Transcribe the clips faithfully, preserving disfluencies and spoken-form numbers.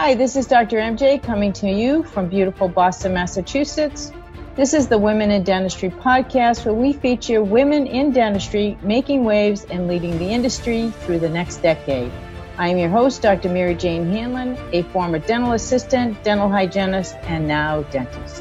Hi, this is Doctor M J coming to you from beautiful Boston, Massachusetts. This is the Women in Dentistry podcast, where we feature women in dentistry making waves and leading the industry through the next decade. I am your host, Doctor Mary Jane Hanlon, a former dental assistant, dental hygienist, and now dentist.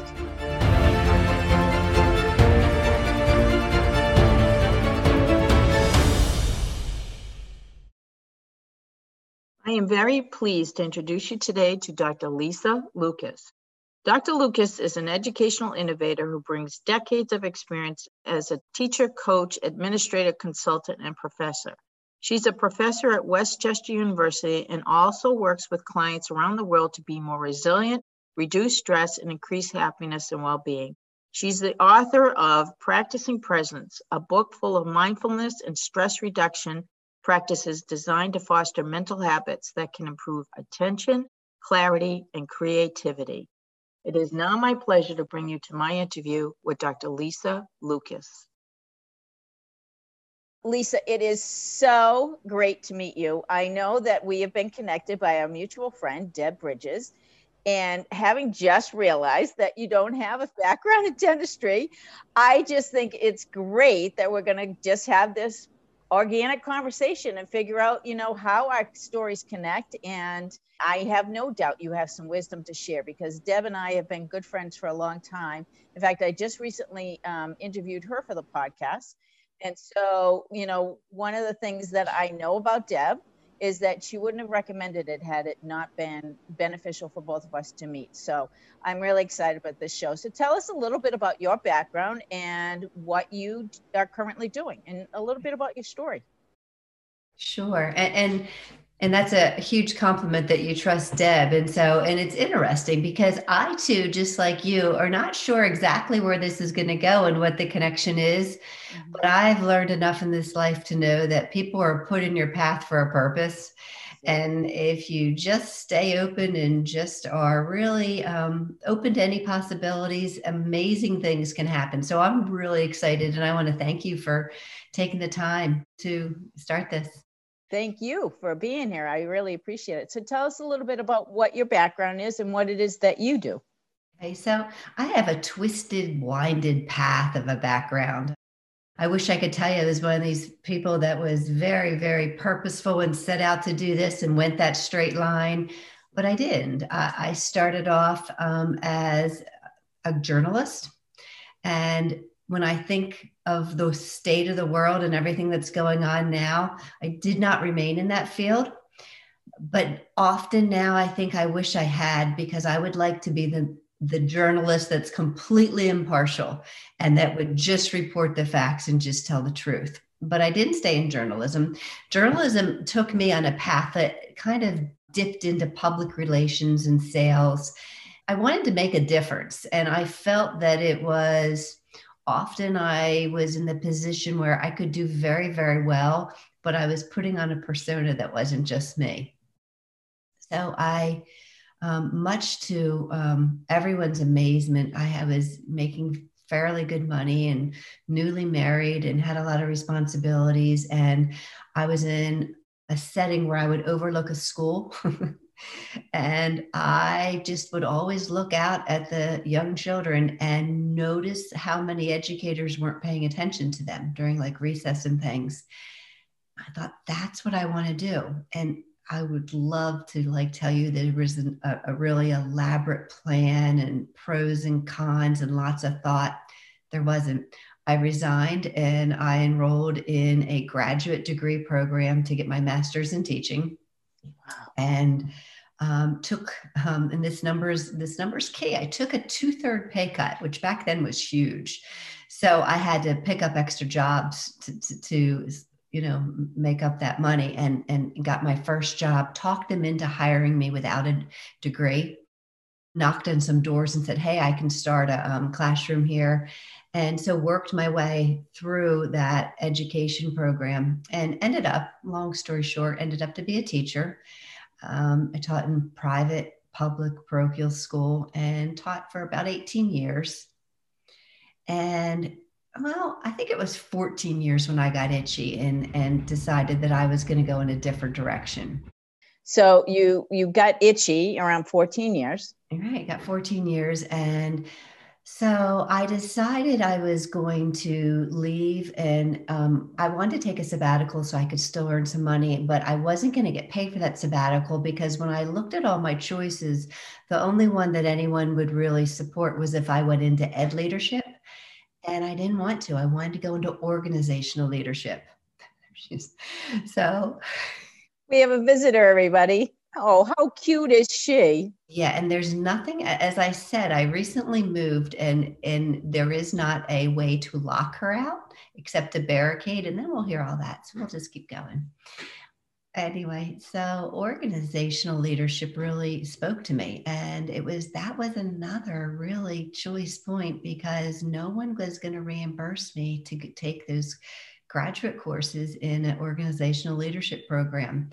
I am very pleased to introduce you today to Doctor Lisa Lucas. Doctor Lucas is an educational innovator who brings decades of experience as a teacher, coach, administrator, consultant, and professor. She's a professor at West Chester University and also works with clients around the world to be more resilient, reduce stress, and increase happiness and well-being. She's the author of Practicing Presence, a book full of mindfulness and stress reduction practices designed to foster mental habits that can improve attention, clarity, and creativity. It is now my pleasure to bring you to my interview with Doctor Lisa Lucas. Lisa, it is so great to meet you. I know that we have been connected by our mutual friend, Deb Bridges, and having just realized that you don't have a background in dentistry, I just think it's great that we're going to just have this organic conversation and figure out, you know, how our stories connect. And I have no doubt you have some wisdom to share, because Deb and I have been good friends for a long time. In fact, I just recently um, interviewed her for the podcast. And so, you know, one of the things that I know about Deb is that she wouldn't have recommended it had it not been beneficial for both of us to meet. So I'm really excited about this show. So tell us a little bit about your background and what you are currently doing, and a little bit about your story. Sure. And, and And that's a huge compliment that you trust Deb. And so, and it's interesting because I too, just like you, are not sure exactly where this is going to go and what the connection is. Mm-hmm. But I've learned enough in this life to know that people are put in your path for a purpose. And if you just stay open and just are really um, open to any possibilities, amazing things can happen. So I'm really excited. And I want to thank you for taking the time to start this. Thank you for being here. I really appreciate it. So tell us a little bit about what your background is and what it is that you do. Okay, so I have a twisted, winded path of a background. I wish I could tell you I was one of these people that was very, very purposeful and set out to do this and went that straight line, but I didn't. I, I started off um, as a journalist, and when I think of the state of the world and everything that's going on now, I did not remain in that field. But often now I think I wish I had, because I would like to be the, the journalist that's completely impartial and that would just report the facts and just tell the truth. But I didn't stay in journalism. Journalism took me on a path that kind of dipped into public relations and sales. I wanted to make a difference, and I felt that it was often I was in the position where I could do very, very well, but I was putting on a persona that wasn't just me. So I, um, much to um, everyone's amazement, I was making fairly good money and newly married and had a lot of responsibilities. And I was in a setting where I would overlook a school. And I just would always look out at the young children and notice how many educators weren't paying attention to them during like recess and things. I thought, that's what I want to do. And I would love to like tell you there was an, a, a really elaborate plan and pros and cons and lots of thought. There wasn't. I resigned and I enrolled in a graduate degree program to get my master's in teaching. Wow. And um, took, um, and this number's, this number's key. I took a two-third pay cut, which back then was huge. So I had to pick up extra jobs to, to, to you know, make up that money, and, and got my first job, talked them into hiring me without a degree, knocked on some doors and said, hey, I can start a um, classroom here. And so worked my way through that education program and ended up, long story short, ended up to be a teacher. Um, I taught in private, public, parochial school and taught for about eighteen years. And well, I think it was fourteen years when I got itchy and, and decided that I was going to go in a different direction. So you you got itchy around fourteen years. All right, got fourteen years. And so I decided I was going to leave, and um, I wanted to take a sabbatical so I could still earn some money, but I wasn't going to get paid for that sabbatical because when I looked at all my choices, the only one that anyone would really support was if I went into ed leadership. And I didn't want to. I wanted to go into organizational leadership. So we have a visitor, everybody. Oh, how cute is she? Yeah, and there's nothing, as I said, I recently moved, and and there is not a way to lock her out except a barricade, and then we'll hear all that. So we'll just keep going. Anyway, so organizational leadership really spoke to me, and it was that was another really choice point because no one was going to reimburse me to take those graduate courses in an organizational leadership program.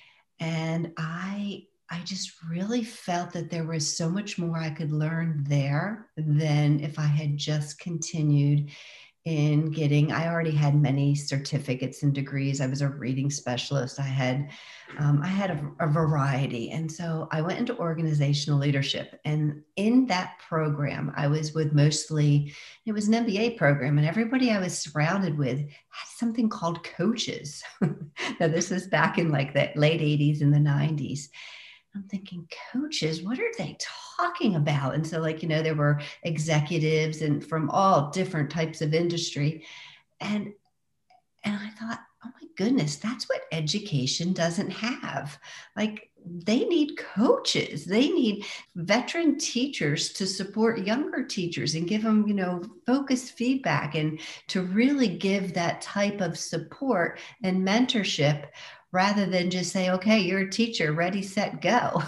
And I I just really felt that there was so much more I could learn there than if I had just continued in getting, I already had many certificates and degrees. I was a reading specialist. I had, um, I had a, a variety. And so I went into organizational leadership. And in that program, I was with mostly, it was an M B A program, and everybody I was surrounded with had something called coaches. Now, this was back in like the late eighties and the nineties. I'm thinking, coaches, what are they talking about? And so, like, you know, there were executives and from all different types of industry. And and I thought, oh my goodness, that's what education doesn't have. Like, they need coaches. They need veteran teachers to support younger teachers and give them, you know, focused feedback and to really give that type of support and mentorship rather than just say, okay, you're a teacher, ready, set, go.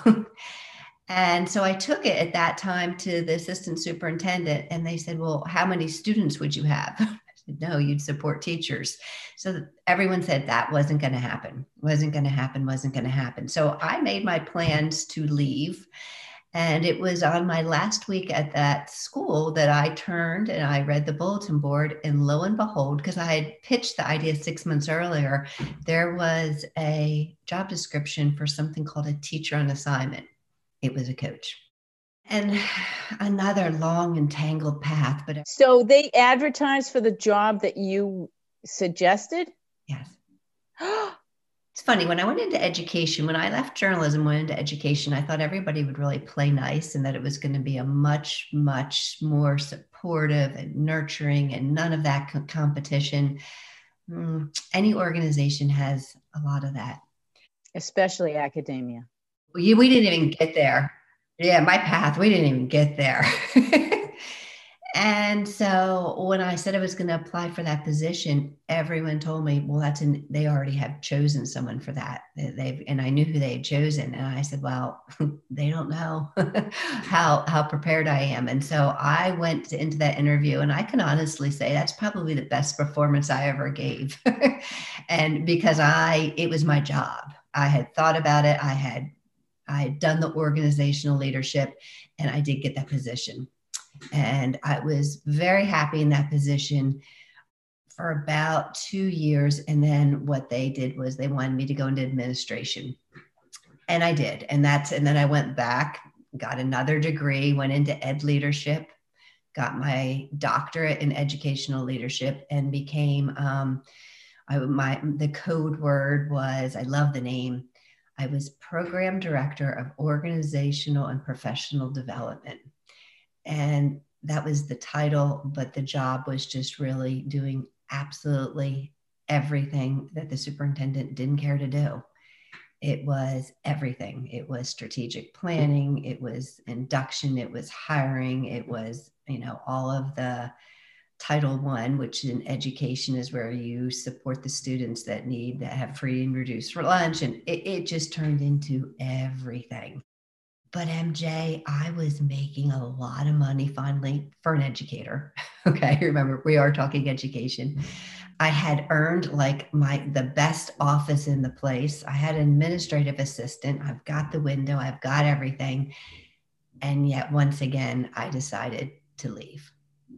And so I took it at that time to the assistant superintendent, and they said, well, how many students would you have? I said, no, you'd support teachers. So everyone said that wasn't going to happen, wasn't going to happen, wasn't going to happen. So I made my plans to leave. And it was on my last week at that school that I turned and I read the bulletin board, and lo and behold, because I had pitched the idea six months earlier, there was a job description for something called a teacher on assignment. It was a coach. And another long and tangled path. But so they advertised for the job that you suggested? Yes. It's funny, when I went into education, when I left journalism, went into education, I thought everybody would really play nice and that it was going to be a much, much more supportive and nurturing and none of that co- competition. Mm, any organization has a lot of that. Especially academia. We, we didn't even get there. Yeah, my path, we didn't even get there. And so when I said I was going to apply for that position, everyone told me, well, that's an, they already have chosen someone for that. They, they've, and I knew who they had chosen. And I said, well, they don't know how, how prepared I am. And so I went into that interview, and I can honestly say that's probably the best performance I ever gave. And because I, it was my job. I had thought about it. I had, I had done the organizational leadership, and I did get that position. And I was very happy in that position for about two years. And then what they did was they wanted me to go into administration. And I did. And that's, and then I went back, got another degree, went into ed leadership, got my doctorate in educational leadership, and became, um, I, my, the code word was, I love the name. I was program director of organizational and professional development. And that was the title, but the job was just really doing absolutely everything that the superintendent didn't care to do. It was everything. It was strategic planning. It was induction. It was hiring. It was, you know, all of the Title One, which in education is where you support the students that need, that have free and reduced for lunch. And it, it just turned into everything. But M J, I was making a lot of money finally for an educator. Okay, remember, we are talking education. I had earned like my the best office in the place. I had an administrative assistant. I've got the window. I've got everything. And yet once again, I decided to leave.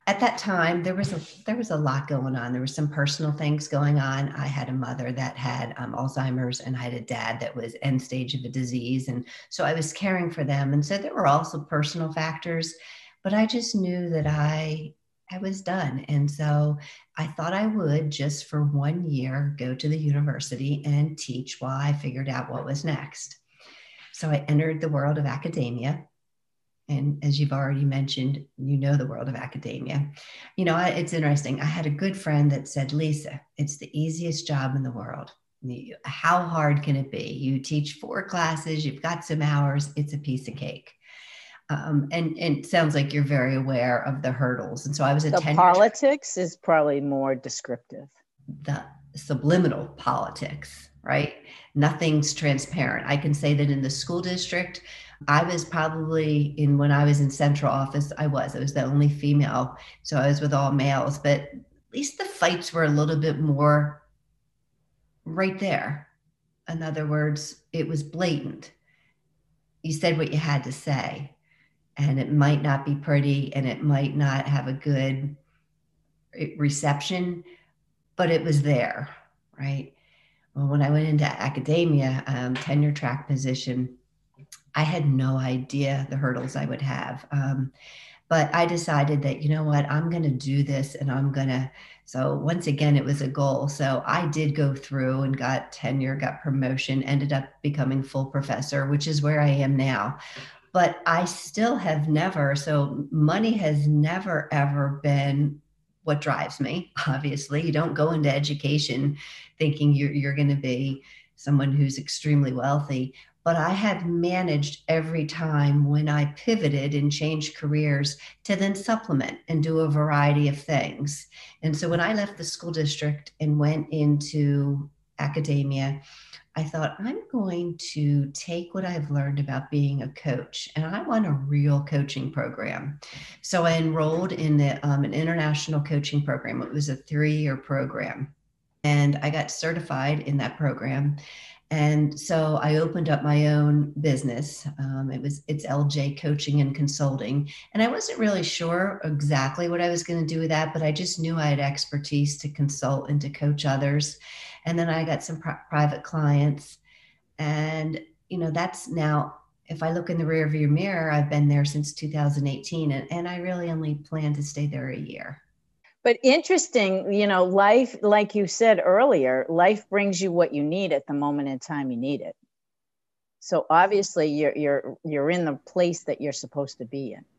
At that time, there was a there was a lot going on. There were some personal things going on. I had a mother that had um, Alzheimer's, and I had a dad that was end stage of a disease, and so I was caring for them. And so there were also personal factors, but I just knew that I I was done, and so I thought I would just for one year go to the university and teach while I figured out what was next. So I entered the world of academia. And as you've already mentioned, you know the world of academia. You know, it's interesting. I had a good friend that said, Lisa, it's the easiest job in the world. How hard can it be? You teach four classes, you've got some hours, it's a piece of cake. Um, and, and it sounds like you're very aware of the hurdles. And so I was a The tenure politics is probably more descriptive. The subliminal politics, right? Nothing's transparent. I can say that in the school district, I was probably in when I was in central office, I was, I was the only female. So I was with all males, but at least the fights were a little bit more right there. In other words, it was blatant. You said what you had to say, and it might not be pretty and it might not have a good reception, but it was there, right? Well, when I went into academia, um, tenure track position, I had no idea the hurdles I would have. Um, but I decided that, you know what, I'm going to do this and I'm going to. So once again, it was a goal. So I did go through and got tenure, got promotion, ended up becoming full professor, which is where I am now. But I still have never, so money has never, ever been what drives me. Obviously, you don't go into education thinking you're, you're going to be someone who's extremely wealthy. But I have managed every time when I pivoted and changed careers to then supplement and do a variety of things. And so when I left the school district and went into academia, I thought, I'm going to take what I've learned about being a coach, and I want a real coaching program. So I enrolled in the, um, an international coaching program. It was a three-year program, and I got certified in that program. And so I opened up my own business. Um, it was it's L J Coaching and Consulting, and I wasn't really sure exactly what I was going to do with that, but I just knew I had expertise to consult and to coach others. And then I got some pri- private clients, and you know that's now. If I look in the rearview mirror, I've been there since two thousand eighteen, and, and I really only plan to stay there a year. But interesting, you know, life, like you said earlier, life brings you what you need at the moment in time you need it. So obviously you're you're you're in the place that you're supposed to be in.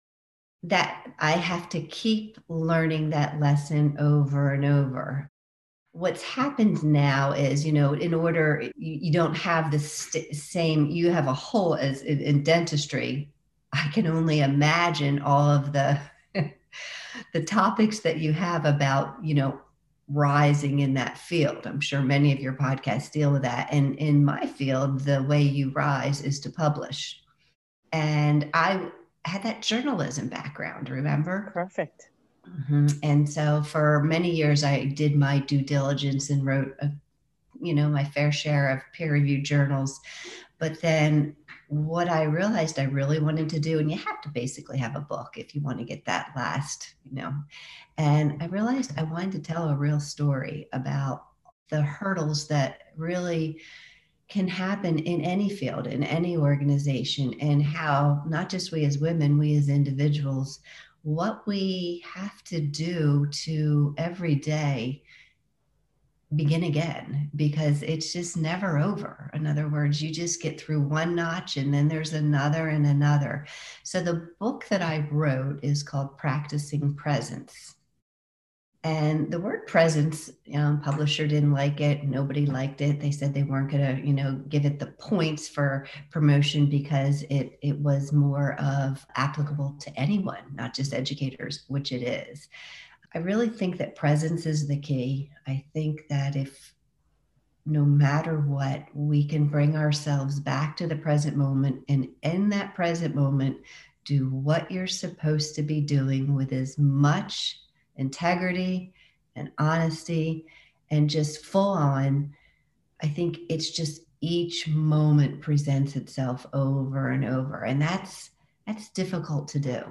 That I have to keep learning that lesson over and over. What's happened now is, you know, in order, you, you don't have the st- same, you have a hole as in, in dentistry. I can only imagine all of the the topics that you have about, you know, rising in that field. I'm sure many of your podcasts deal with that. And in my field, the way you rise is to publish. And I had that journalism background, remember? Perfect. Mm-hmm. And so for many years, I did my due diligence and wrote, a, you know, my fair share of peer-reviewed journals. But then what I realized I really wanted to do, and you have to basically have a book if you want to get that last, you know, and I realized I wanted to tell a real story about the hurdles that really can happen in any field, in any organization, and how not just we as women, we as individuals, what we have to do to every day begin again, because it's just never over. In other words, you just get through one notch and then there's another and another. So the book that I wrote is called Practicing Presence. And the word presence, um, publisher didn't like it. Nobody liked it. They said they weren't going to, you know, give it the points for promotion because it it was more of applicable to anyone, not just educators, which it is. I really think that presence is the key. I think that if no matter what, we can bring ourselves back to the present moment, and in that present moment, do what you're supposed to be doing with as much integrity and honesty and just full on. I think it's just each moment presents itself over and over. And that's that's difficult to do.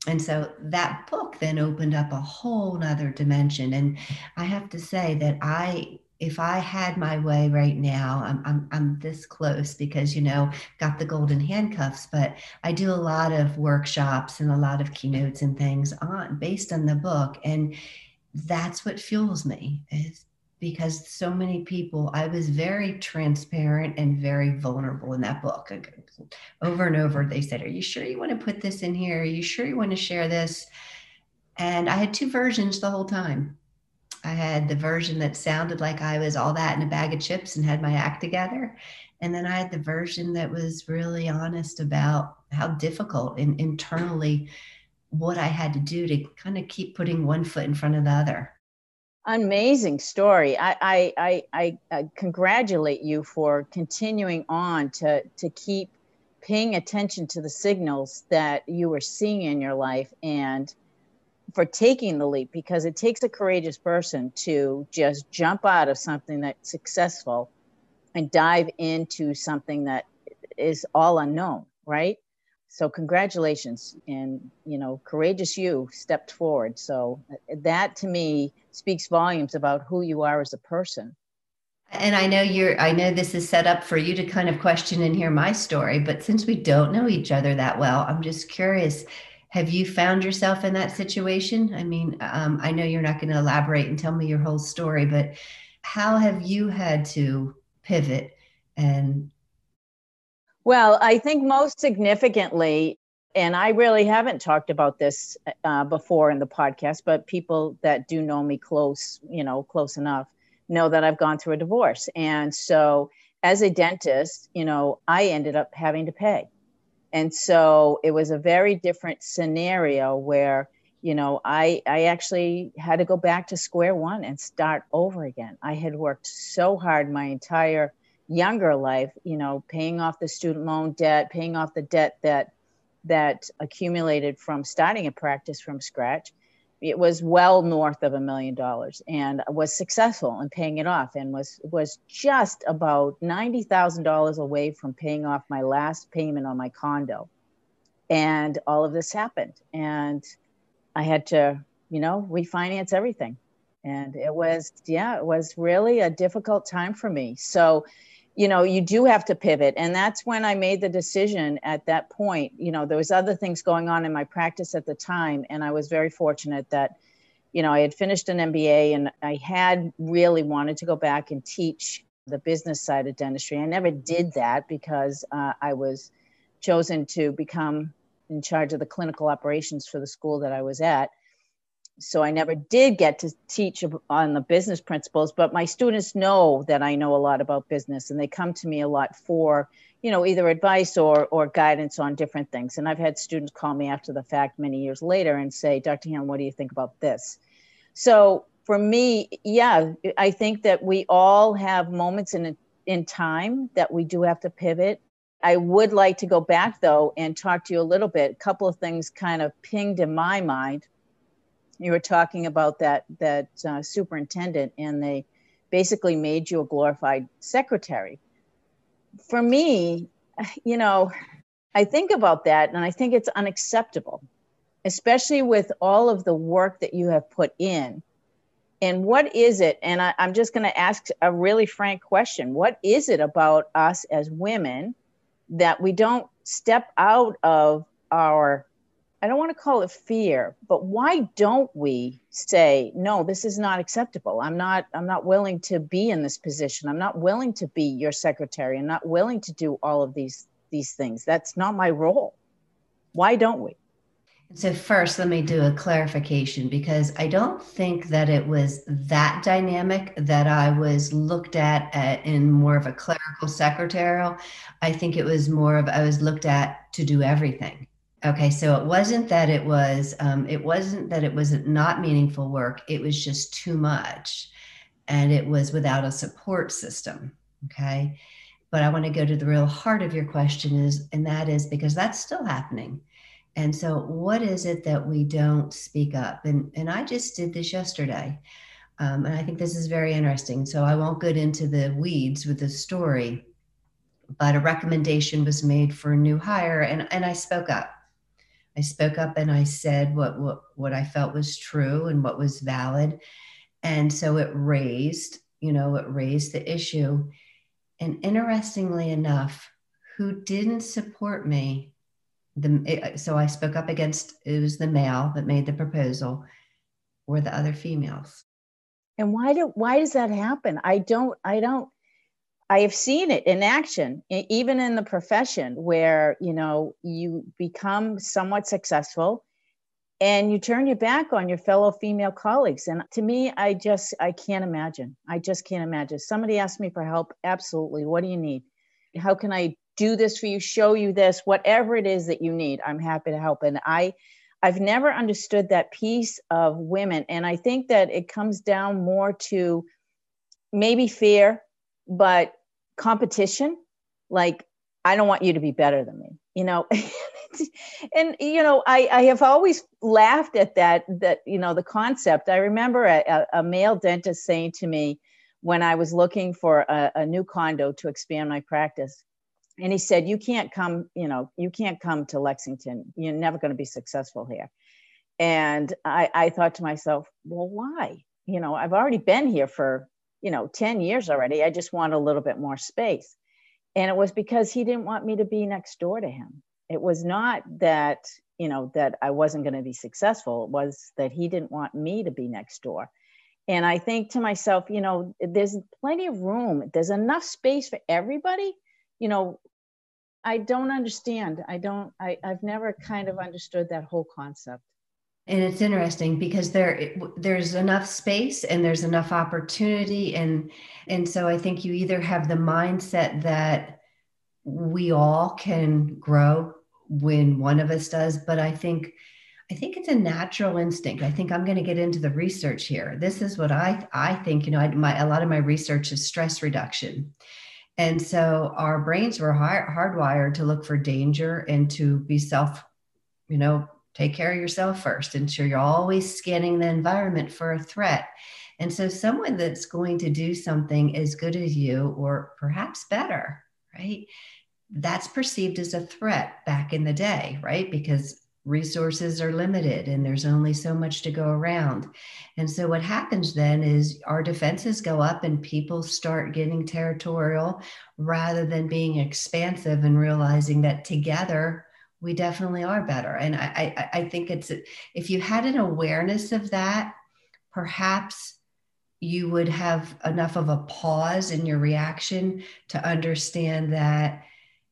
And so that book then opened up a whole nother dimension. And I have to say that I, if I had my way right now, I'm, I'm, I'm this close because, you know, got the golden handcuffs, but I do a lot of workshops and a lot of keynotes and things on based on the book. And that's what fuels me is because so many people, I was very transparent and very vulnerable in that book. Over and over, they said, are you sure you want to put this in here? Are you sure you want to share this? And I had two versions the whole time. I had the version that sounded like I was all that in a bag of chips and had my act together. And then I had the version that was really honest about how difficult and internally what I had to do to kind of keep putting one foot in front of the other. Amazing story. I, I, I, I, I congratulate you for continuing on to, to keep paying attention to the signals that you were seeing in your life and for taking the leap, because it takes a courageous person to just jump out of something that's successful and dive into something that is all unknown, right? So congratulations. And, you know, courageous you stepped forward. So that to me speaks volumes about who you are as a person. And I know you're, I know this is set up for you to kind of question and hear my story, but since we don't know each other that well, I'm just curious, have you found yourself in that situation? I mean, um, I know you're not going to elaborate and tell me your whole story, but how have you had to pivot? And well, I think most significantly, and I really haven't talked about this uh, before in the podcast, but people that do know me close, you know, close enough, know that I've gone through a divorce. And so as a dentist, you know, I ended up having to pay. And so it was a very different scenario where, you know, I, I actually had to go back to square one and start over again. I had worked so hard my entire younger life, you know, paying off the student loan debt, paying off the debt that that accumulated from starting a practice from scratch. It was well north of a million dollars and was successful in paying it off and was was just about ninety thousand dollars away from paying off my last payment on my condo. And all of this happened. And I had to, you know, refinance everything. And it was, yeah, it was really a difficult time for me. So, you know, you do have to pivot. And that's when I made the decision at that point. You know, there was other things going on in my practice at the time. And I was very fortunate that, you know, I had finished an M B A and I had really wanted to go back and teach the business side of dentistry. I never did that because uh, I was chosen to become in charge of the clinical operations for the school that I was at. So I never did get to teach on the business principles, but my students know that I know a lot about business and they come to me a lot for, you know, either advice or, or guidance on different things. And I've had students call me after the fact many years later and say, Doctor Hanlon, what do you think about this? So for me, yeah, I think that we all have moments in, in time that we do have to pivot. I would like to go back though and talk to you a little bit. A couple of things kind of pinged in my mind. You were talking about that that uh, superintendent, and they basically made you a glorified secretary. For me, you know, I think about that, and I think it's unacceptable, especially with all of the work that you have put in. And what is it? And I, I'm just going to ask a really frank question. What is it about us as women that we don't step out of our, I don't want to call it fear, but why don't we say, no, this is not acceptable. I'm not, I'm not willing to be in this position. I'm not willing to be your secretary. I'm not willing to do all of these, these things. That's not my role. Why don't we? so first, let me do a clarification because I don't think that it was that dynamic that I was looked at, at in more of a clerical secretarial. I think it was more of I was looked at to do everything. Okay, so it wasn't that it was um, it wasn't that it was not meaningful work. It was just too much, and it was without a support system. Okay, but I want to go to the real heart of your question is, and that is because that's still happening. And so, what is it that we don't speak up? And and I just did this yesterday, um, and I think this is very interesting. So I won't get into the weeds with the story, but a recommendation was made for a new hire, and and I spoke up. I spoke up and I said what, what, what I felt was true and what was valid. And so it raised, you know, it raised the issue. And interestingly enough, who didn't support me, the, it, so I spoke up against, it was the male that made the proposal, or the other females. And why do, why does that happen? I don't, I don't, I have seen it in action, even in the profession where, you know, you become somewhat successful and you turn your back on your fellow female colleagues. And to me, I just, I can't imagine. I just can't imagine. Somebody asked me for help. Absolutely. What do you need? How can I do this for you? Show you this, whatever it is that you need. I'm happy to help. And I, I've never understood that piece of women. And I think that it comes down more to maybe fear, but competition. Like, I don't want you to be better than me, you know? And, you know, I, I have always laughed at that, that, you know, the concept. I remember a, a male dentist saying to me when I was looking for a, a new condo to expand my practice, and he said, you can't come, you know, you can't come to Lexington. You're never going to be successful here. And I, I thought to myself, well, why? You know, I've already been here for, you know, ten years already. I just want a little bit more space. And it was because he didn't want me to be next door to him. It was not that, you know, that I wasn't going to be successful. It was that he didn't want me to be next door. And I think to myself, you know, there's plenty of room. There's enough space for everybody. You know, I don't understand. I don't, I, I've never kind of understood that whole concept. And it's interesting because there there's enough space and there's enough opportunity. And, and so I think you either have the mindset that we all can grow when one of us does, but I think I think it's a natural instinct. I think I'm going to get into the research here. This is what I I think, you know, I, my, a lot of my research is stress reduction. And so our brains were hard, hardwired to look for danger and to be self, you know, take care of yourself first. Ensure you're always scanning the environment for a threat. And so someone that's going to do something as good as you, or perhaps better, right? That's perceived as a threat back in the day, right? Because resources are limited and there's only so much to go around. And so what happens then is our defenses go up and people start getting territorial rather than being expansive and realizing that together we definitely are better. And I, I, I think it's, if you had an awareness of that, perhaps you would have enough of a pause in your reaction to understand that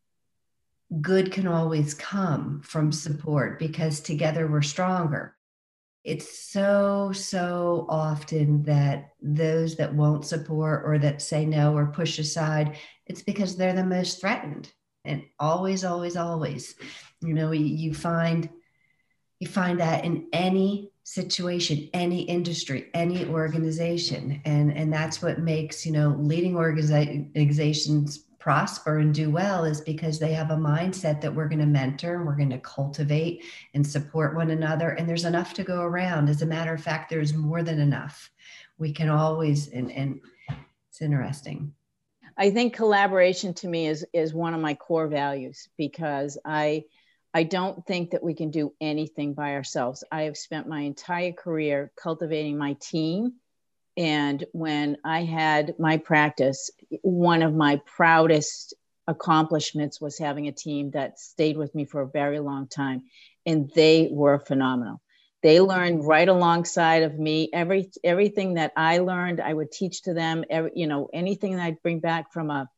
good can always come from support because together we're stronger. It's so, so often that those that won't support or that say no or push aside, it's because they're the most threatened. And always, always, always, you know, you, you find you find that in any situation, any industry, any organization. And, and that's what makes, you know, leading organizations prosper and do well, is because they have a mindset that we're going to mentor, we're going to cultivate and support one another. And there's enough to go around. As a matter of fact, there's more than enough. We can always, and, and it's interesting. I think collaboration to me is, is one of my core values, because I, I don't think that we can do anything by ourselves. I have spent my entire career cultivating my team. And when I had my practice, one of my proudest accomplishments was having a team that stayed with me for a very long time. And they were phenomenal. They learned right alongside of me. Every, everything that I learned, I would teach to them. Every, you know, anything that I'd bring back from a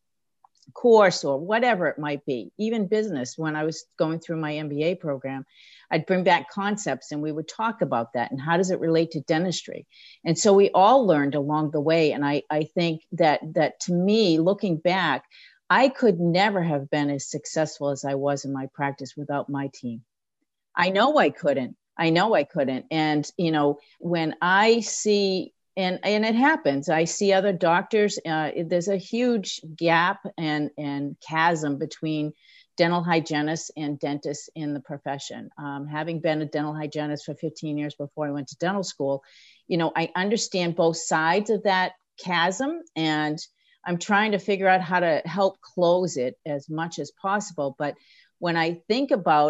course or whatever it might be, even business. When I was going through my M B A program, I'd bring back concepts and we would talk about that and how does it relate to dentistry. And so we all learned along the way. And I, I think that, that to me, looking back, I could never have been as successful as I was in my practice without my team. I know I couldn't. I know I couldn't. And, you know, when I see And, and it happens. I see other doctors. Uh, there's a huge gap and, and chasm between dental hygienists and dentists in the profession. Um, having been a dental hygienist for fifteen years before I went to dental school, you know, I understand both sides of that chasm, and I'm trying to figure out how to help close it as much as possible. But when I think about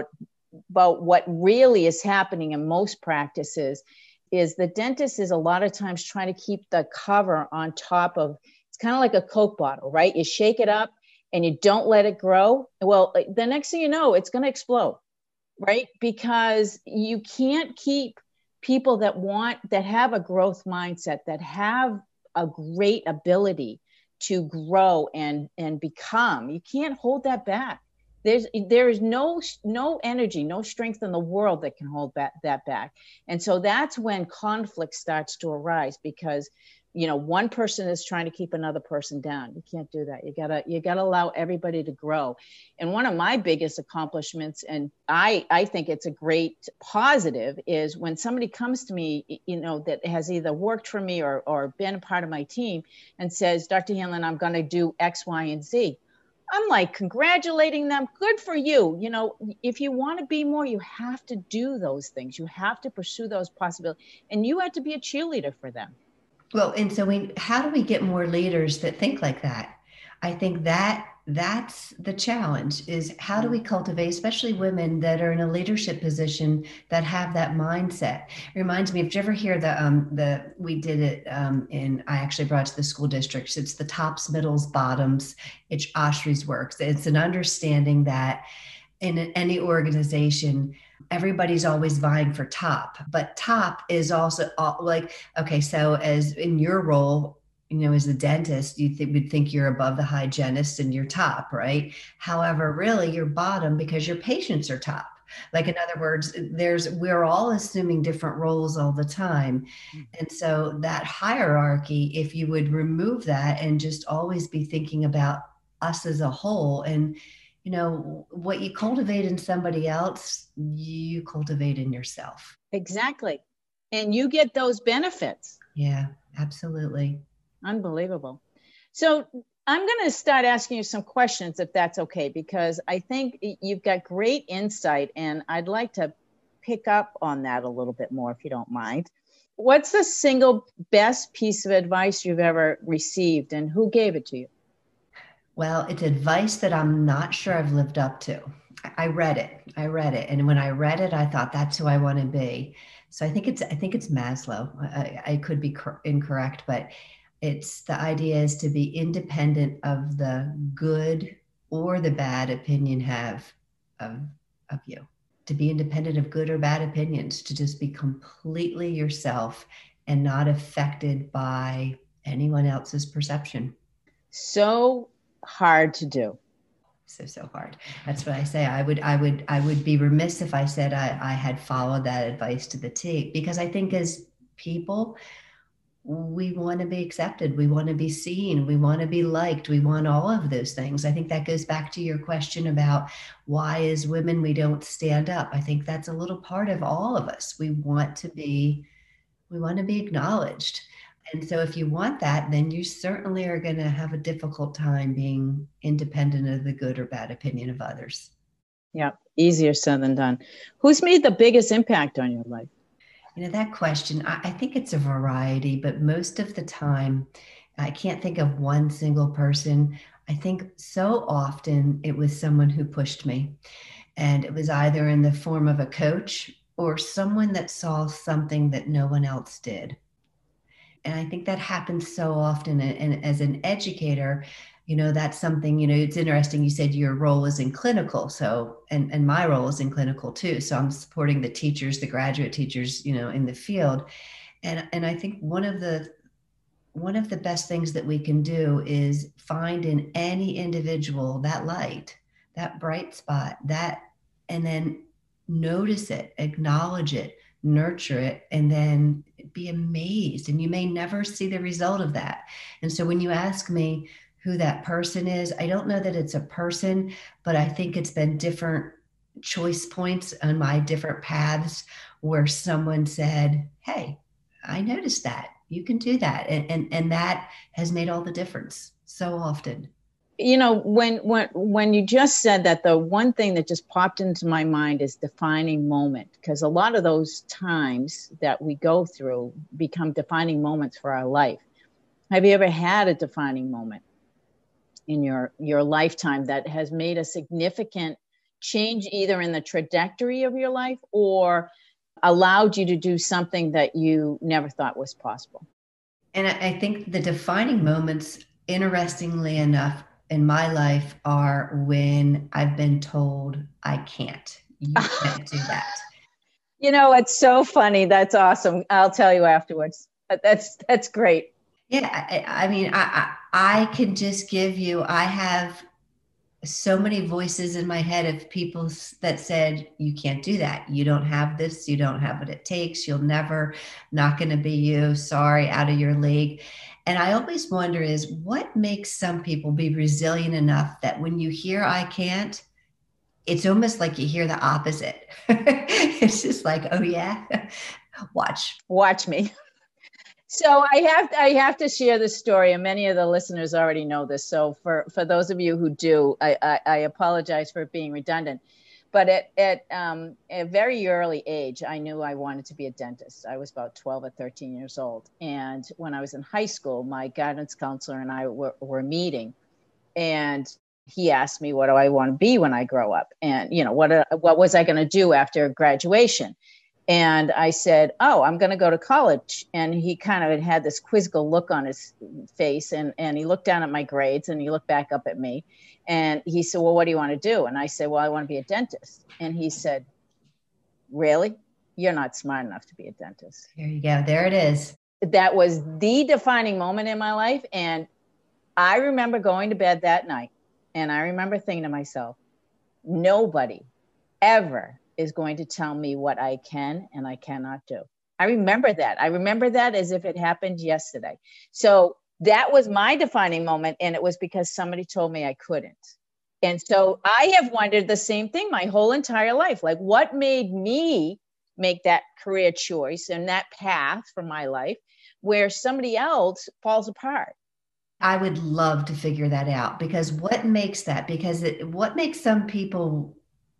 but what really is happening in most practices is the dentist is a lot of times trying to keep the cover on top of, it's kind of like a Coke bottle, right? You shake it up and you don't let it grow. Well, the next thing you know, it's going to explode, right? Because you can't keep people that want, that have a growth mindset, that have a great ability to grow and, and become, you can't hold that back. There's, there is no, no energy, no strength in the world that can hold back, that back. And so that's when conflict starts to arise, because, you know, one person is trying to keep another person down. You can't do that. You gotta, you gotta allow everybody to grow. And one of my biggest accomplishments, and I, I think it's a great positive, is when somebody comes to me, you know, that has either worked for me or, or been a part of my team and says, Doctor Hanlon, I'm going to do X, Y, and Z. I'm like congratulating them. Good for you. You know, if you want to be more, you have to do those things. You have to pursue those possibilities, and you have to be a cheerleader for them. Well, and so we, how do we get more leaders that think like that? I think that that's the challenge, is how do we cultivate, especially women that are in a leadership position that have that mindset? It reminds me, if you ever hear the, um, the, we did it um, in, I actually brought it to the school districts. It's the tops, middles, bottoms. It's Oshry's works. It's an understanding that in any organization, everybody's always vying for top, but top is also like, okay, so as in your role, you know, as a dentist, you th- would think you're above the hygienist and you're top, right? However, really you're bottom because your patients are top. Like, in other words, there's, we're all assuming different roles all the time. And so that hierarchy, if you would remove that and just always be thinking about us as a whole, and you know, what you cultivate in somebody else, you cultivate in yourself. Exactly. And you get those benefits. Yeah, absolutely. Unbelievable. So I'm going to start asking you some questions, if that's okay, because I think you've got great insight and I'd like to pick up on that a little bit more, if you don't mind. What's the single best piece of advice you've ever received, and who gave it to you? Well, it's advice that I'm not sure I've lived up to. I read it. I read it. And when I read it, I thought, that's who I want to be. So I think it's, I think it's Maslow. I, I could be cor- incorrect, but it's, the idea is to be independent of the good or the bad opinion have of, of you. To be independent of good or bad opinions, to just be completely yourself and not affected by anyone else's perception. So hard to do. So, so hard. That's what I say. I would, I would, I would be remiss if I said I, I had followed that advice to the T, because I think as people, we want to be accepted. We want to be seen. We want to be liked. We want all of those things. I think that goes back to your question about why as women, we don't stand up. I think that's a little part of all of us. We want to be, we want to be acknowledged. And so if you want that, then you certainly are going to have a difficult time being independent of the good or bad opinion of others. Yeah, easier said than done. Who's made the biggest impact on your life? You know, that question, I, I think it's a variety, but most of the time, I can't think of one single person. I think so often it was someone who pushed me. And it was either in the form of a coach or someone that saw something that no one else did. And I think that happens so often. And, and as an educator, you know, that's something, you know, it's interesting. You said your role is in clinical. So, and, and my role is in clinical too. So I'm supporting the teachers, the graduate teachers, you know, in the field. And, and I think one of the, one of the best things that we can do is find in any individual that light, that bright spot, that, and then notice it, acknowledge it, nurture it, and then be amazed. And you may never see the result of that. And so when you ask me who that person is, I don't know that it's a person, but I think it's been different choice points on my different paths where someone said, hey, I noticed that. You can do that. And, and, and that has made all the difference so often. You know, when when when you just said that, the one thing that just popped into my mind is defining moment, because a lot of those times that we go through become defining moments for our life. Have you ever had a defining moment in your your lifetime that has made a significant change either in the trajectory of your life or allowed you to do something that you never thought was possible? And I I think the defining moments, interestingly enough, in my life are when I've been told I can't. You can't do that. You know, it's so funny. That's awesome. I'll tell you afterwards. But That's that's great. Yeah, I, I mean, I, I I can just give you. I have so many voices in my head of people s- that said, you can't do that. You don't have this. You don't have what it takes. You'll never, not going to be you. Sorry, out of your league. And I always wonder is what makes some people be resilient enough that when you hear I can't, it's almost like you hear the opposite. It's just like, oh yeah, watch. Watch me. So I have I have to share this story, and many of the listeners already know this. So for for those of you who do, I I, I apologize for being redundant. But at at um, a very early age, I knew I wanted to be a dentist. I was about twelve or thirteen years old, and when I was in high school, my guidance counselor and I were, were meeting, and he asked me, "What do I want to be when I grow up?" And you know, what uh, what was I going to do after graduation? And I said, "Oh, I'm going to go to college." And he kind of had this quizzical look on his face. And, and he looked down at my grades and he looked back up at me. And he said, "Well, what do you want to do?" And I said, "Well, I want to be a dentist." And he said, "Really? You're not smart enough to be a dentist." There you go. There it is. That was the defining moment in my life. And I remember going to bed that night. And I remember thinking to myself, nobody ever is going to tell me what I can and I cannot do. I remember that. I remember that as if it happened yesterday. So that was my defining moment. And it was because somebody told me I couldn't. And so I have wondered the same thing my whole entire life. Like, what made me make that career choice and that path for my life where somebody else falls apart? I would love to figure that out because what makes that? Because it, what makes some people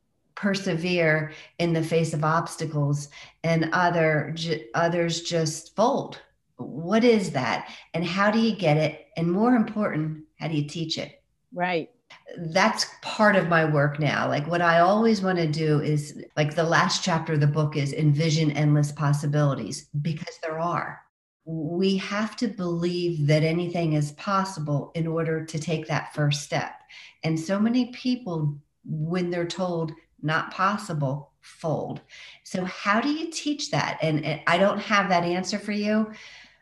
persevere in the face of obstacles and other j- others just fold? What is that? And how do you get it? And more important, how do you teach it? Right. That's part of my work now. Like what I always want to do is like the last chapter of the book is envision endless possibilities because there are. We have to believe that anything is possible in order to take that first step. And so many people, when they're told not possible, fold. So, how do you teach that? And, and I don't have that answer for you,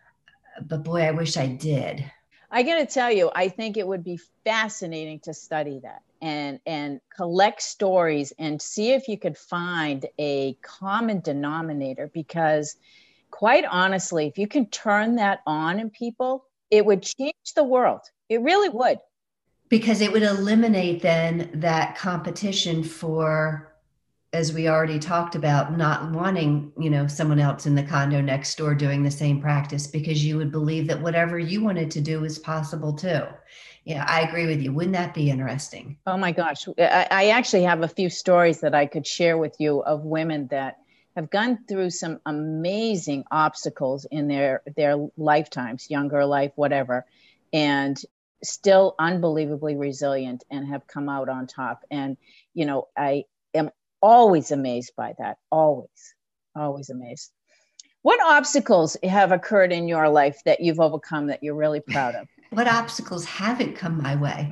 but boy, I wish I did. I got to tell you, I think it would be fascinating to study that and and collect stories and see if you could find a common denominator. Because, quite honestly, if you can turn that on in people, it would change the world. It really would. Because it would eliminate then that competition for, as we already talked about, not wanting, you know, someone else in the condo next door doing the same practice because you would believe that whatever you wanted to do is possible too. Yeah, I agree with you. Wouldn't that be interesting? Oh my gosh. I, I actually have a few stories that I could share with you of women that have gone through some amazing obstacles in their their lifetimes, younger life, whatever, and still unbelievably resilient and have come out on top. And, you know, I am always amazed by that. Always, always amazed. What obstacles have occurred in your life that you've overcome that you're really proud of? What obstacles haven't come my way?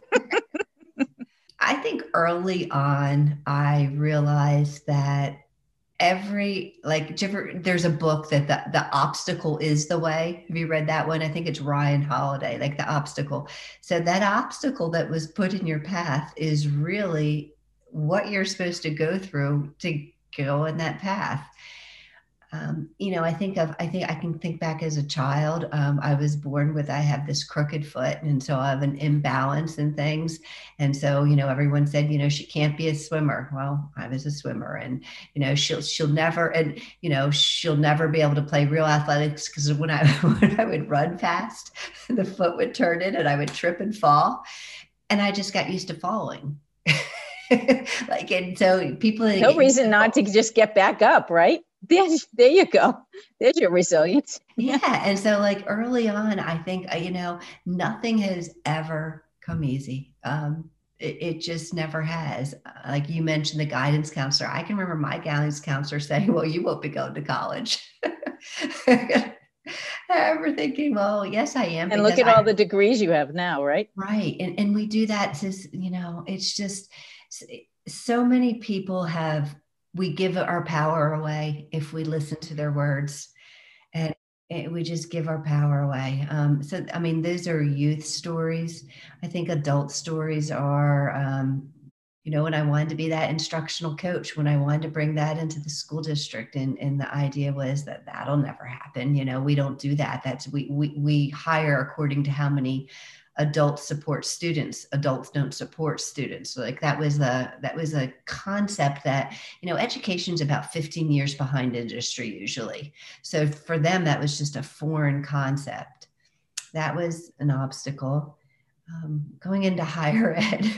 I think early on, I realized that every like do you ever, there's a book that the, the obstacle is the way. Have you read that one? I think it's Ryan Holiday, like the obstacle. So that obstacle that was put in your path is really what you're supposed to go through to go in that path. Um, you know, I think of, I think I can think back as a child. Um, I was born with, I have this crooked foot. And so I have an imbalance in things. And so, you know, everyone said, you know, she can't be a swimmer. Well, I was a swimmer and, you know, she'll, she'll never, and, you know, she'll never be able to play real athletics because when I, when I would run fast, the foot would turn in and I would trip and fall. And I just got used to falling. Like, and so people, No reason not to just get back up, right? There, there you go. There's your resilience. Yeah. And so like early on, I think, uh, you know, nothing has ever come easy. Um, It, it just never has. Like you mentioned, the guidance counselor. I can remember my guidance counselor saying, well, you won't be going to college. I remember thinking, well, yes, I am. And look Because at I, all the degrees you have now, right? right. And, and we do that to, you know, it's just so many people have, we give our power away if we listen to their words. And it, we just give our power away. Um, so, I mean, those are youth stories. I think adult stories are, um, you know, when I wanted to be that instructional coach, when I wanted to bring that into the school district, and, and the idea was that that'll never happen. You know, we don't do that. That's we we we hire according to how many adults support students. Adults don't support students. So like that was a that was a concept that, you know, education's about fifteen years behind industry usually. So for them, that was just a foreign concept. That was an obstacle. Um, going into higher ed.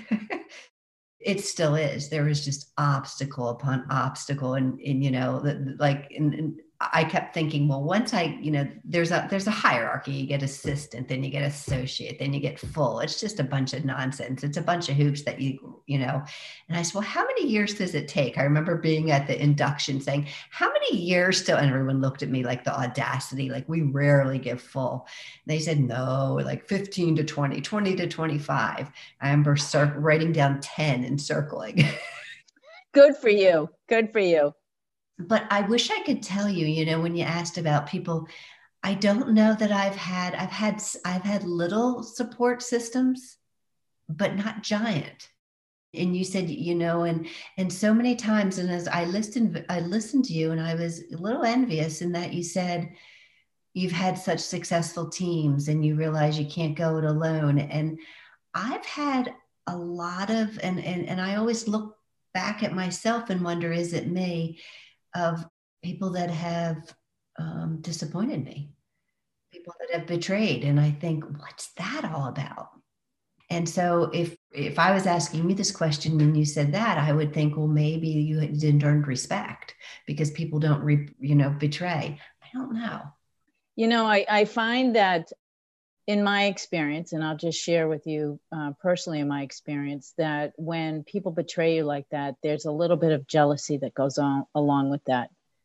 It still is. There was just obstacle upon obstacle, and and you know, the, like, and, and I kept thinking, well, once I, you know, there's a there's a hierarchy. You get assistant, then you get associate, then you get full. It's just a bunch of nonsense. It's a bunch of hoops that you, you know. And I said, well, how many years does it take? I remember being at the induction saying, how many years still? And everyone looked at me like the audacity, like we rarely give full. And they said, no, like fifteen to twenty, twenty to twenty-five. I remember cir- writing down ten and circling. Good for you. Good for you. But I wish I could tell you, you know, when you asked about people, I don't know that I've had, I've had, I've had little support systems, but not giant. And you said, you know, and, and so many times, and as I listened, I listened to you and I was a little envious in that you said, you've had such successful teams and you realize you can't go it alone. And I've had a lot of, and, and, and I always look back at myself and wonder, is it me? Of people that have um, disappointed me, people that have betrayed. And I think, what's that all about? And so if if I was asking you this question and you said that, I would think, well, maybe you didn't earn respect because people don't, re, you know, betray. I don't know. You know, I, I find that in my experience, and I'll just share with you uh, personally in my experience, that when people betray you like that, there's a little bit of jealousy that goes on along with that.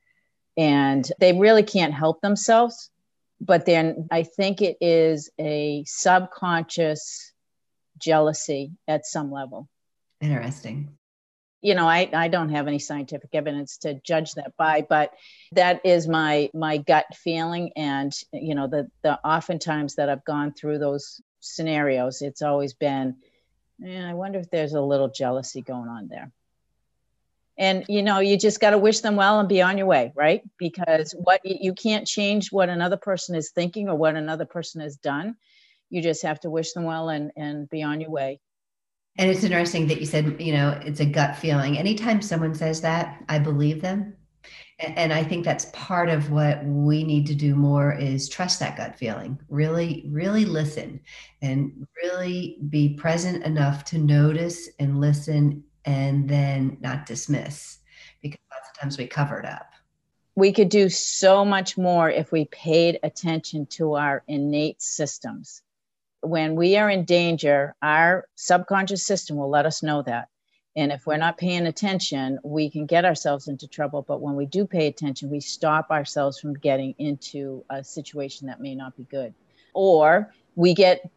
And they really can't help themselves. But then I think it is a subconscious jealousy at some level. Interesting. You know, I, I don't have any scientific evidence to judge that by, but that is my my gut feeling. And, you know, the the oftentimes that I've gone through those scenarios, it's always been, eh, I wonder if there's a little jealousy going on there. And, you know, you just got to wish them well and be on your way, right? Because what you can't change what another person is thinking or what another person has done. You just have to wish them well and, and be on your way. And it's interesting that you said, you know, it's a gut feeling. Anytime someone says that, I believe them. And I think that's part of what we need to do more is trust that gut feeling, really, really listen and really be present enough to notice and listen and then not dismiss, because lots of times we cover it up. We could do so much more if we paid attention to our innate systems. When we are in danger, our subconscious system will let us know that. And if we're not paying attention, we can get ourselves into trouble. But when we do pay attention, we stop ourselves from getting into a situation that may not be good. Or we get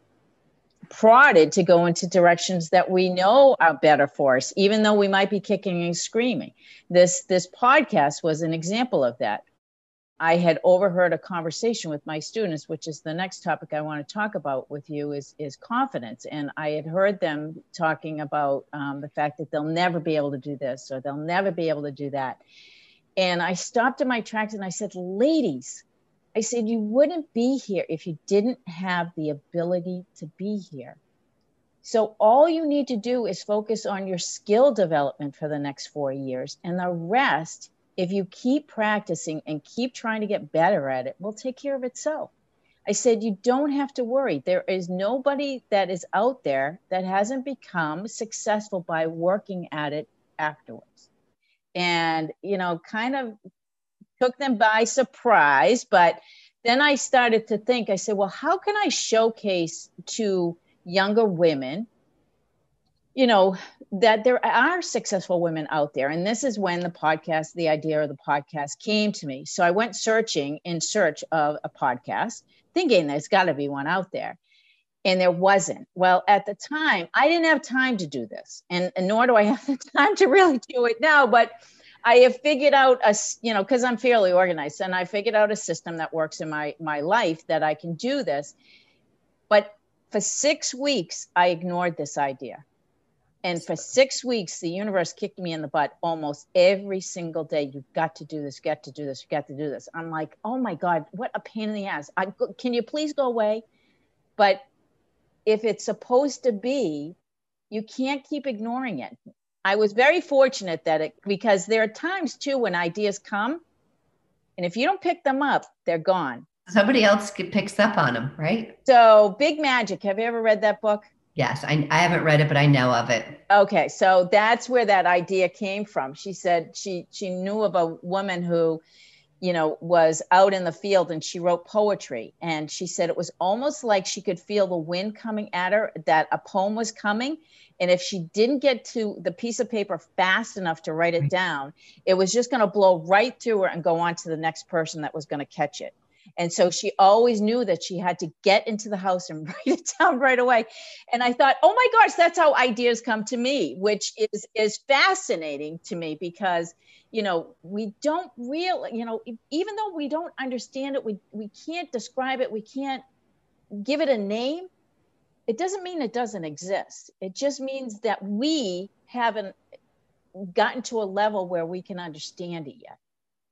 prodded to go into directions that we know are better for us, even though we might be kicking and screaming. This, this podcast was an example of that. I had overheard a conversation with my students, which is the next topic I want to talk about with you, is, is confidence. And I had heard them talking about um, the fact that they'll never be able to do this or they'll never be able to do that. And I stopped in my tracks and I said, ladies, I said, you wouldn't be here if you didn't have the ability to be here. So all you need to do is focus on your skill development for the next four years, and the rest, if you keep practicing and keep trying to get better at it, will take care of itself. I said, you don't have to worry. There is nobody that is out there that hasn't become successful by working at it afterwards. And, you know, kind of took them by surprise. But then I started to think, I said, well, how can I showcase to younger women you know, that there are successful women out there. And this is when the podcast, the idea of the podcast came to me. So I went searching in search of a podcast, thinking there's got to be one out there. And there wasn't. Well, at the time, I didn't have time to do this. And, and nor do I have the time to really do it now. But I have figured out a, you know, because I'm fairly organized, and I figured out a system that works in my, my life that I can do this. But for six weeks, I ignored this idea. And for six weeks, the universe kicked me in the butt almost every single day. You've got to do this, you got to do this, you got to do this. I'm like, oh my God, what a pain in the ass. I, can you please go away? But if it's supposed to be, you can't keep ignoring it. I was very fortunate that it, because there are times too when ideas come, and if you don't pick them up, they're gone. Somebody else picks up on them, right? So Big Magic, have you ever read that book? Yes, I, I haven't read it, but I know of it. Okay, so that's where that idea came from. She said she she knew of a woman who, you know, was out in the field and she wrote poetry. And she said it was almost like she could feel the wind coming at her, that a poem was coming. And if she didn't get to the piece of paper fast enough to write it right down, it was just going to blow right through her and go on to the next person that was going to catch it. And so she always knew that she had to get into the house and write it down right away. And I thought, oh my gosh, that's how ideas come to me, which is, is fascinating to me because, you know, we don't really, you know, even though we don't understand it, we, we can't describe it, we can't give it a name. It doesn't mean it doesn't exist. It just means that we haven't gotten to a level where we can understand it yet.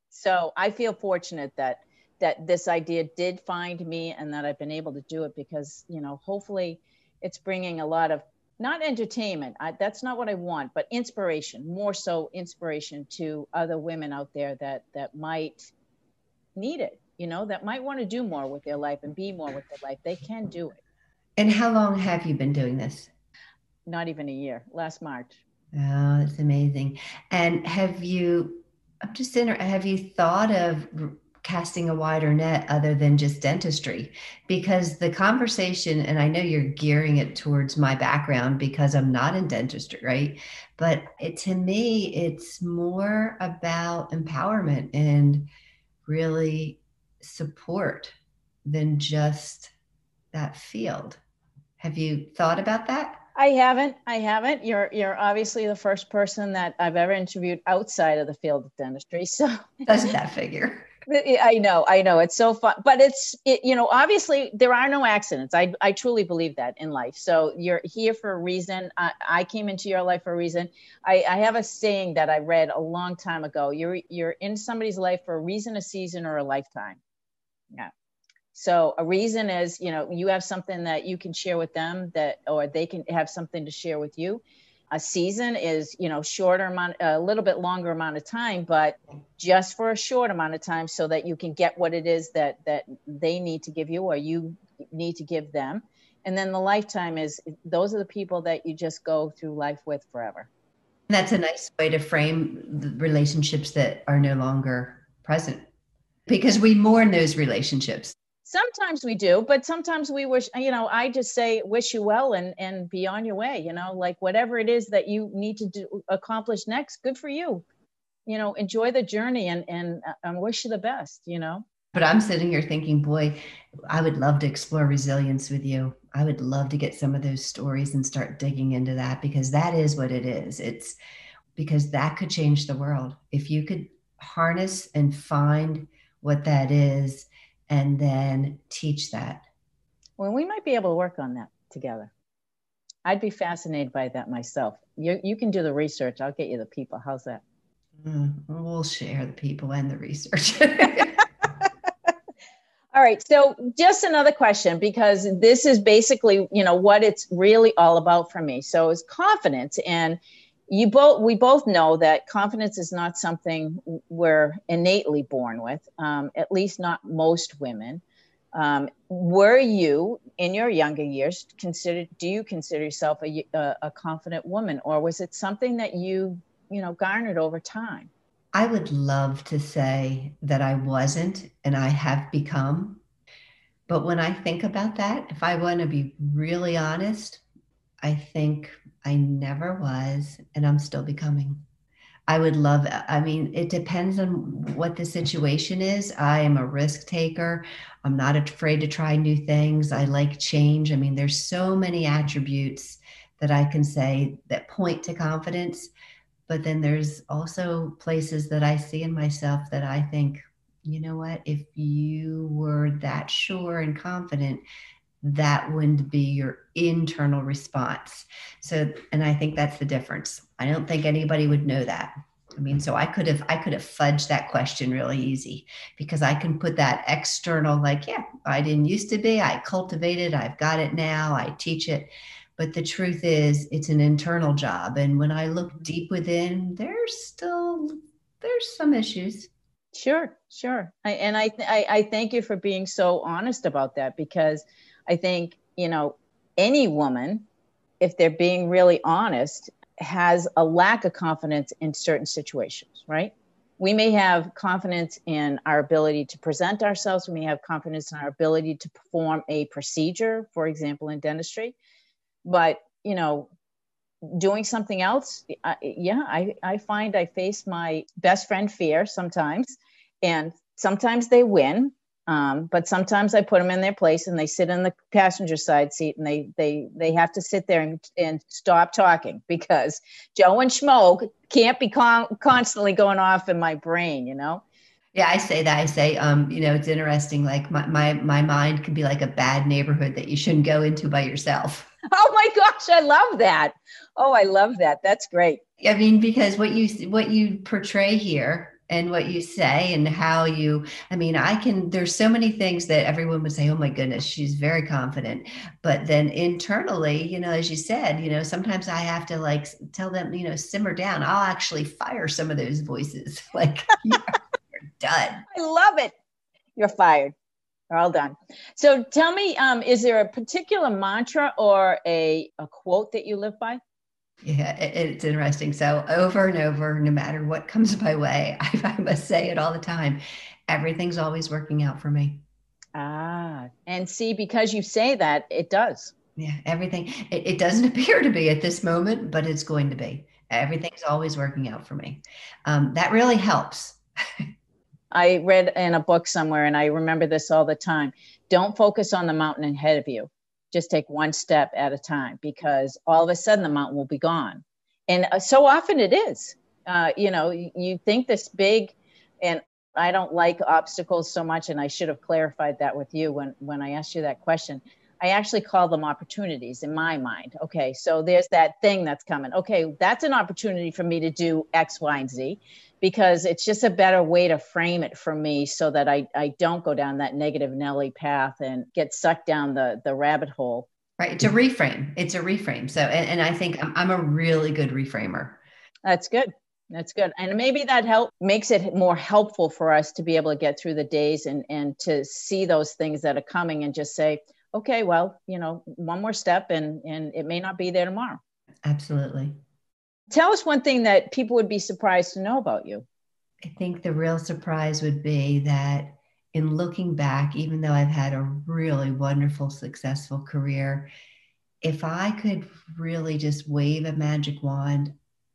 So I feel fortunate that that this idea did find me and that I've been able to do it because, you know, hopefully it's bringing a lot of, not entertainment, I, that's not what I want, but inspiration, more so inspiration to other women out there that, that might need it, you know, that might want to do more with their life and be more with their life. They can do it. And how long have you been doing this? Not even a year, last March. Oh, that's amazing. And have you, I'm just interested, have you thought of casting a wider net other than just dentistry? Because the conversation, and I know you're gearing it towards my background because I'm not in dentistry, right? But it, to me, it's more about empowerment and really support than just that field. Have you thought about that? I haven't. I haven't. You're you're obviously the first person that I've ever interviewed outside of the field of dentistry. So doesn't that figure? I know, I know. It's so fun, but it's, it, you know, obviously there are no accidents. I, I truly believe that in life. So you're here for a reason. I, I came into your life for a reason. I, I have a saying that I read a long time ago. You're, you're in somebody's life for a reason, a season, or a lifetime. Yeah. So a reason is, you know, you have something that you can share with them that, or they can have something to share with you. A season is, you know, shorter amount, a little bit longer amount of time, but just for a short amount of time so that you can get what it is that, that they need to give you or you need to give them. And then the lifetime is, those are the people that you just go through life with forever. That's a nice way to frame the relationships that are no longer present because we mourn those relationships. Sometimes we do, but sometimes we wish, you know, I just say, wish you well and, and be on your way, you know, like whatever it is that you need to do, accomplish next, good for you, you know, enjoy the journey and, and, and wish you the best, you know. But I'm sitting here thinking, boy, I would love to explore resilience with you. I would love to get some of those stories and start digging into that because that is what it is. It's because that could change the world. If you could harness and find what that is, and then teach that. Well, we might be able to work on that together. I'd be fascinated by that myself. You you can do the research. I'll get you the people. How's that? Mm, we'll share the people and the research. All right. So just another question, because this is basically, you know, what it's really all about for me. So it's confidence. And you both, we both know that confidence is not something we're innately born with, um, at least not most women. Um, were you in your younger years considered, do you consider yourself a, a, a confident woman, or was it something that you, you know, garnered over time? I would love to say that I wasn't, and I have become. But when I think about that, if I want to be really honest, I think I never was, and I'm still becoming. I would love, I mean, it depends on what the situation is. I am a risk taker. I'm not afraid to try new things. I like change. I mean, there's so many attributes that I can say that point to confidence. But then there's also places that I see in myself that I think, you know what, if you were that sure and confident, that wouldn't be your internal response. So, and I think that's the difference. I don't think anybody would know that. I mean, so I could have I could have fudged that question really easy because I can put that external, like, yeah, I didn't used to be, I cultivated, I've got it now, I teach it. But the truth is it's an internal job. And when I look deep within, there's still there's some issues. Sure, sure. I, and I, I, I thank you for being so honest about that, because I think, you know, any woman, if they're being really honest, has a lack of confidence in certain situations, right? We may have confidence in our ability to present ourselves. We may have confidence in our ability to perform a procedure, for example, in dentistry. But, you know, doing something else, uh, yeah, I, I find I face my best friend fear sometimes, and sometimes they win. Um, but sometimes I put them in their place and they sit in the passenger side seat and they they they have to sit there and, and stop talking, because Joe and Schmo can't be con- constantly going off in my brain, you know? Yeah, I say that. I say, um, you know, it's interesting. Like my, my my mind can be like a bad neighborhood that you shouldn't go into by yourself. Oh my gosh, I love that. Oh, I love that. That's great. I mean, because what you what you portray here and what you say and how you, I mean, I can, there's so many things that everyone would say, oh my goodness, she's very confident. But then internally, you know, as you said, you know, sometimes I have to like tell them, you know, simmer down. I'll actually fire some of those voices. Like, you're done. I love it. You're fired. We're all done. So tell me, um, is there a particular mantra or a, a quote that you live by? Yeah, it, it's interesting. So over and over, no matter what comes my way, I, I must say it all the time. Everything's always working out for me. Ah, and see, because you say that, it does. Yeah, everything. It, it doesn't appear to be at this moment, but it's going to be. Everything's always working out for me. Um, that really helps. I read in a book somewhere, and I remember this all the time. Don't focus on the mountain ahead of you. Just take one step at a time, because all of a sudden the mountain will be gone. And uh, so often it is. Uh, you know, you, you think this big, and I don't like obstacles so much, and I should have clarified that with you when, when I asked you that question. I actually call them opportunities in my mind. Okay, so there's that thing that's coming. Okay, that's an opportunity for me to do X, Y, and Z, because it's just a better way to frame it for me, so that I, I don't go down that negative Nelly path and get sucked down the, the rabbit hole. Right. It's a reframe. It's a reframe. So, and, and I think I'm, I'm a really good reframer. That's good. That's good. And maybe that help makes it more helpful for us to be able to get through the days, and, and to see those things that are coming and just say, okay, well, you know, one more step, and, and it may not be there tomorrow. Absolutely. Tell us one thing that people would be surprised to know about you. I think the real surprise would be that in looking back, even though I've had a really wonderful, successful career, if I could really just wave a magic wand,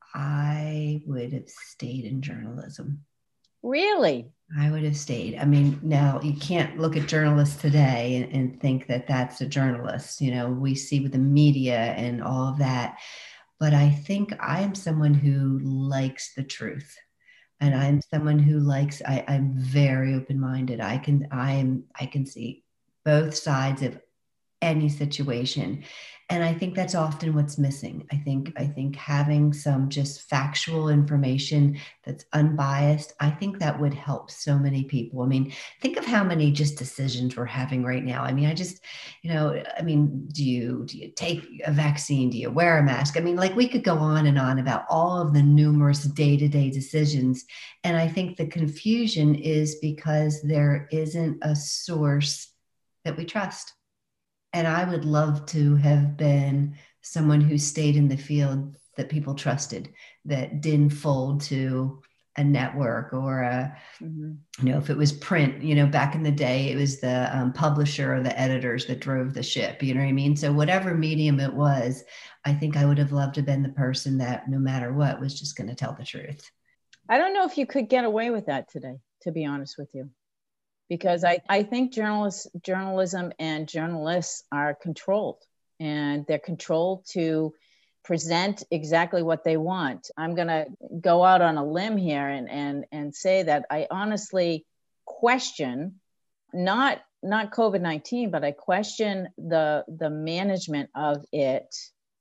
I would have stayed in journalism. Really? I would have stayed. I mean, now you can't look at journalists today and, and think that that's a journalist. You know, we see with the media and all of that. But I think I am someone who likes the truth. And I'm someone who likes, I, I'm very open-minded. I can, I am, I can see both sides of any situation. And I think that's often what's missing. I think I think having some just factual information that's unbiased, I think that would help so many people. I mean, think of how many just decisions we're having right now. I mean, I just, you know, I mean, do you do you take a vaccine? Do you wear a mask? I mean, like we could go on and on about all of the numerous day-to-day decisions. And I think the confusion is because there isn't a source that we trust. And I would love to have been someone who stayed in the field that people trusted, that didn't fold to a network or a, mm-hmm. you know, if it was print, you know, back in the day, it was the um, publisher or the editors that drove the ship, you know what I mean? So whatever medium it was, I think I would have loved to have been the person that no matter what was just going to tell the truth. I don't know if you could get away with that today, to be honest with you, because I, I think journalists, journalism and journalists are controlled, and they're controlled to present exactly what they want. I'm going to go out on a limb here and, and, and say that I honestly question not, not COVID nineteen, but I question the, the management of it,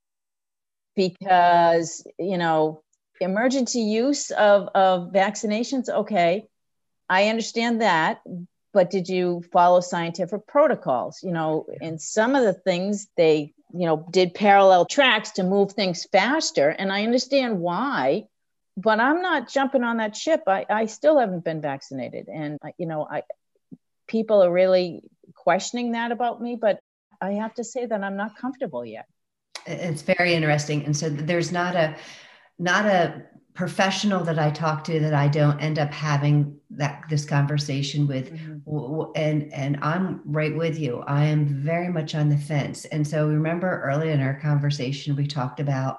because, you know, emergency use of, of vaccinations. Okay. I understand that, but did you follow scientific protocols? You know, and some of the things they, you know, did parallel tracks to move things faster. And I understand why, but I'm not jumping on that ship. I, I still haven't been vaccinated. And, you know, I, people are really questioning that about me, but I have to say that I'm not comfortable yet. It's very interesting. And so there's not a, not a professional that I talk to that I don't end up having that this conversation with. Mm-hmm. And, and I'm right with you. I am very much on the fence. And so remember early in our conversation, we talked about,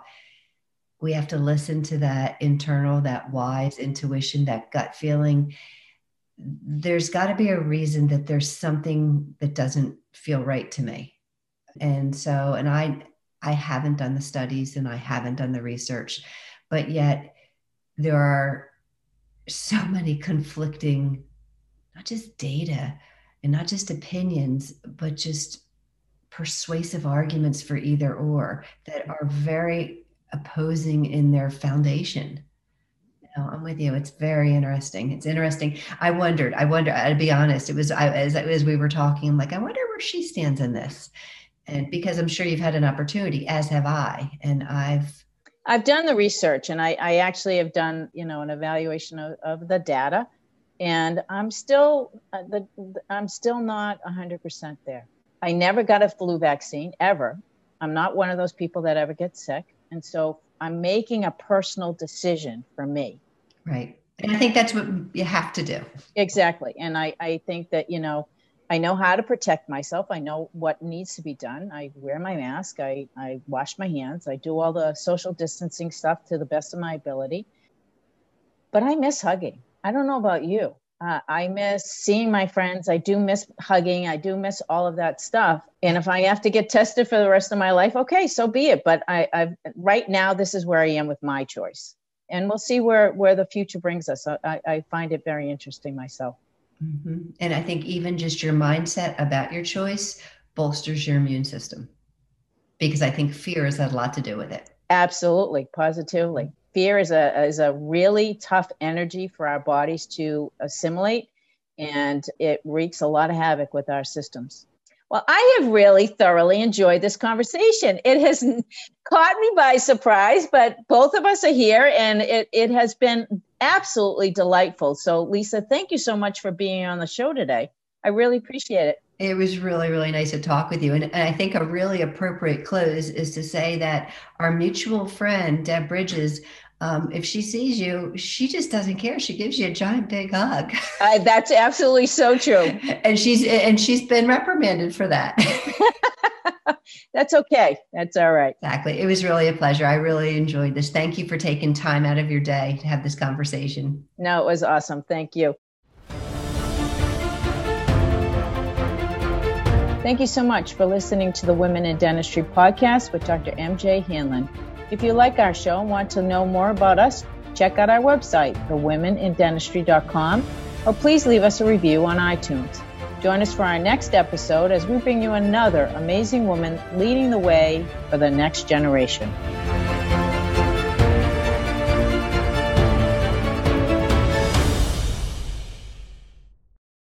we have to listen to that internal, that wise intuition, that gut feeling. There's got to be a reason that there's something that doesn't feel right to me. And so, and I, I haven't done the studies and I haven't done the research, but yet there are so many conflicting, not just data and not just opinions, but just persuasive arguments for either or that are very opposing in their foundation. No, I'm with you. It's very interesting. It's interesting. I wondered, I wonder, I'd be honest. It was, I, as, as we were talking, I'm like, I wonder where she stands in this. And because I'm sure you've had an opportunity, as have I, and I've I've done the research, and I, I actually have done, you know, an evaluation of, of the data, and I'm still uh, the I'm still not one hundred percent there. I never got a flu vaccine ever. I'm not one of those people that ever get sick, and so I'm making a personal decision for me. Right, and I think that's what you have to do. Exactly, and I I think that, you know, I know how to protect myself. I know what needs to be done. I wear my mask. I, I wash my hands. I do all the social distancing stuff to the best of my ability. But I miss hugging. I don't know about you. Uh, I miss seeing my friends. I do miss hugging. I do miss all of that stuff. And if I have to get tested for the rest of my life, okay, so be it. But I, I've, right now, this is where I am with my choice. And we'll see where, where the future brings us. I, I find it very interesting myself. Mm-hmm. And I think even just your mindset about your choice bolsters your immune system, because I think fear has had a lot to do with it. Absolutely. Positively. Fear is a, is a really tough energy for our bodies to assimilate, and it wreaks a lot of havoc with our systems. Well, I have really thoroughly enjoyed this conversation. It has caught me by surprise, but both of us are here, and it, it has been absolutely delightful. So, Lisa, thank you so much for being on the show today. I really appreciate it. It was really, really nice to talk with you. And, and I think a really appropriate close is to say that our mutual friend, Deb Bridges, Um, if she sees you, she just doesn't care. She gives you a giant big hug. Uh, that's absolutely so true. and she's and she's been reprimanded for that. That's okay. That's all right. Exactly. It was really a pleasure. I really enjoyed this. Thank you for taking time out of your day to have this conversation. No, it was awesome. Thank you. Thank you so much for listening to the Women in Dentistry podcast with Doctor M J Hanlon. If you like our show and want to know more about us, check out our website, the women in dentistry dot com, or please leave us a review on iTunes. Join us for our next episode as we bring you another amazing woman leading the way for the next generation.